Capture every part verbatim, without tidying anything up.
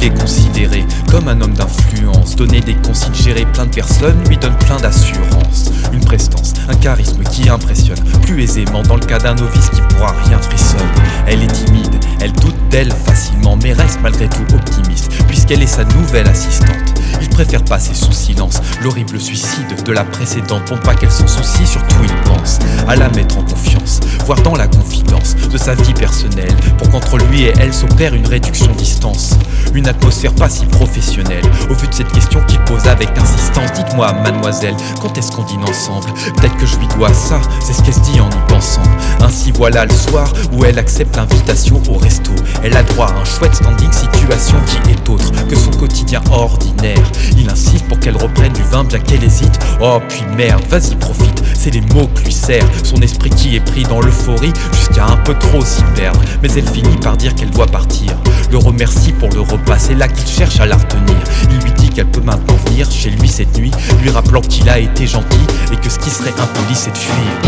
il est considéré comme un homme d'influence. Donner des consignes, gérer plein de personnes lui donne plein d'assurance. Une prestance, un charisme qui impressionne plus aisément dans le cas d'un novice qui pourra rien frissonne. Elle est timide, elle doute d'elle facilement, mais reste malgré tout optimiste puisqu'elle est sa nouvelle assistante. Il préfère passer sous silence l'horrible suicide de la précédente pour pas qu'elle s'en soucie, surtout il pense à la mettre en confiance, voire dans la confidence de sa vie personnelle, pour qu'entre lui et elle s'opère une réduction de distance. Une atmosphère pas si professionnelle au vu de cette question qu'il pose avec insistance. Dites-moi mademoiselle, quand est-ce qu'on dîne ensemble? Peut-être que je lui dois ça, c'est ce qu'elle se dit en y pensant. Ainsi voilà le soir où elle accepte l'invitation au resto. Elle a droit à un chouette standing, situation qui est autre que son quotidien ordinaire. Il insiste pour qu'elle reprenne du vin bien qu'elle hésite. Oh puis merde, vas-y profite, c'est les mots que lui sert son esprit qui est pris dans l'euphorie jusqu'à un peu trop s'y perdre. Mais elle finit par dire qu'elle doit partir, le remercie pour le repas, c'est là qu'il cherche à la retenir. Il lui dit qu'elle peut maintenant venir chez lui cette nuit, lui rappelant qu'il a été gentil et que ce qui serait impoli c'est de fuir.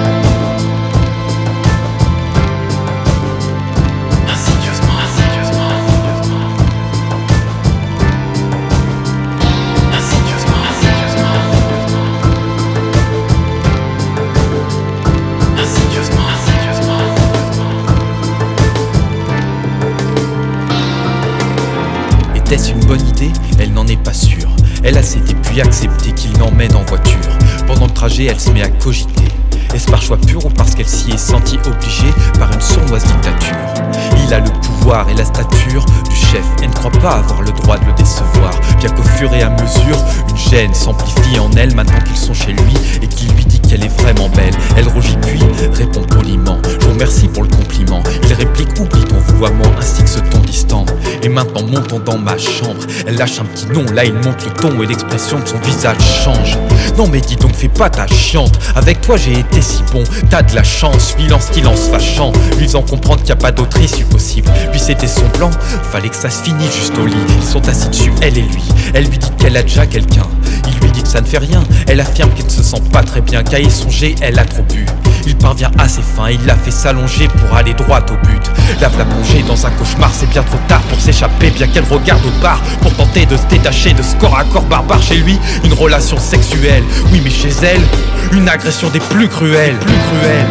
Est-ce une bonne idée? Elle n'en est pas sûre. Elle a cédé puis accepté qu'il l'emmène en voiture. Pendant le trajet, elle se met à cogiter. Est-ce par choix pur ou parce qu'elle s'y est sentie obligée par une sournoise dictature? Il a le pouvoir et la stature du chef. Elle ne croit pas avoir le droit de le décevoir, bien qu'au fur et à mesure, une gêne s'amplifie en elle maintenant qu'ils sont chez lui et qu'il lui dit qu'elle est vraiment belle. Elle rougit puis répond poliment: je vous remercie pour le compliment. Il réplique: oublie ton vouvoiement ainsi que ce ton distant. Et maintenant montons dans ma chambre. Elle lâche un petit nom, là il monte le ton et l'expression de son visage change. Non mais dis donc, fais pas ta chiante, avec toi j'ai été si bon, t'as de la chance. Lui lance qu'il lance fâchant, lui faisant comprendre qu'il n'y a pas d'autre issue possible. Lui c'était son plan, fallait que ça se finisse juste au lit. Ils sont assis dessus, elle et lui. Elle lui dit qu'elle a déjà quelqu'un, il lui dit que ça ne fait rien. Elle affirme qu'elle ne se sent pas très bien, qu'à y songer elle a trop bu. Il parvient à ses fins, il la fait s'allonger pour aller droit au but. La voilà plongée dans un cauchemar, c'est bien trop tard pour s'échapper, bien qu'elle regarde au bar pour tenter de se détacher de ce corps à corps barbare. Chez lui, une relation sexuelle, oui mais chez elle, une agression des plus cruelles, plus cruelles.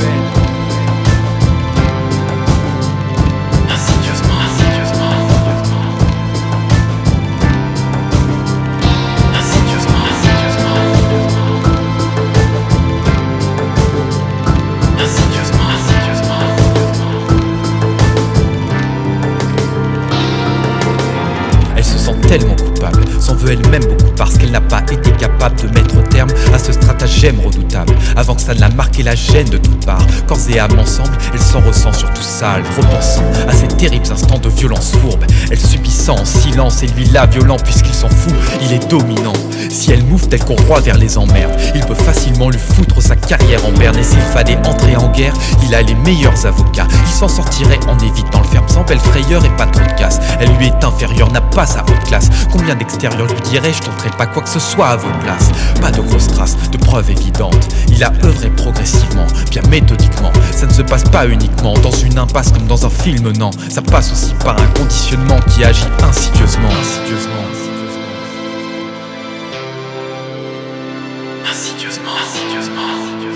Tellement coupable, s'en veut elle-même beaucoup parce qu'elle n'a pas été capable de mettre terme à ce stratagème redoutable. Avant que ça ne la marque et la gêne de toutes parts, corps et âme ensemble, elle s'en ressent surtout sale, repensant à ces terribles instants de violence fourbe. Elle subissant en silence et lui là violent puisqu'il s'en fout, il est dominant. Si elle mouffe tel qu'on roi vers les emmerdes, il peut facilement lui foutre sa carrière en berne. Et s'il fallait entrer en guerre, il a les meilleurs avocats. Il s'en sortirait en évitant le ferme sans belle frayeur et pas trop de casse. Elle lui est inférieure, n'a pas sa haute classe. Combien d'extérieurs lui dirais je tenterai pas quoi que ce soit à vos places. Pas de grosses traces, de preuves évidentes. Il a œuvré progressivement, bien méthodiquement. Ça ne se passe pas uniquement dans une impasse comme dans un film, non. Ça passe aussi par un conditionnement qui agit insidieusement. Insidieusement. Insidieusement. Insidieusement.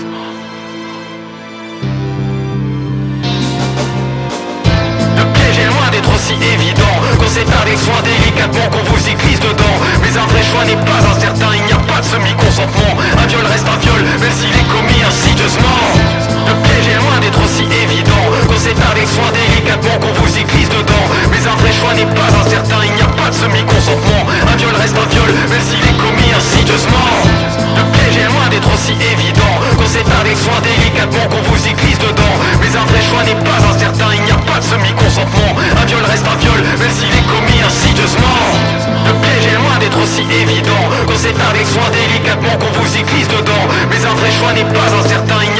Le piège est loin d'être aussi évident qu'on sépare avec soin délicatement, qu'on vous y glisse dedans. Mais un vrai choix n'est pas incertain, il n'y a pas de semi-consentement. Un viol reste un viol, même s'il est commis insidieusement. Le piège est loin d'être aussi évident qu'on sépare avec soin délicatement, qu'on vous y glisse dedans. Mais un vrai choix n'est pas incertain, il n'y a pas de semi-consentement. Un viol reste un viol, même s'il est commis insidieusement. Le piège est loin d'être aussi évident qu'on sépare avec soin délicatement, qu'on vous y glisse dedans. Mais un vrai choix n'est pas incertain, il n'y a pas de semi-consentement. Un viol reste un viol, même s'il est commis insidieusement. Le piège est loin d'être aussi évident qu'on sépare avec soin délicatement, qu'on vous y glisse dedans. Mais un vrai choix n'est pas incertain, il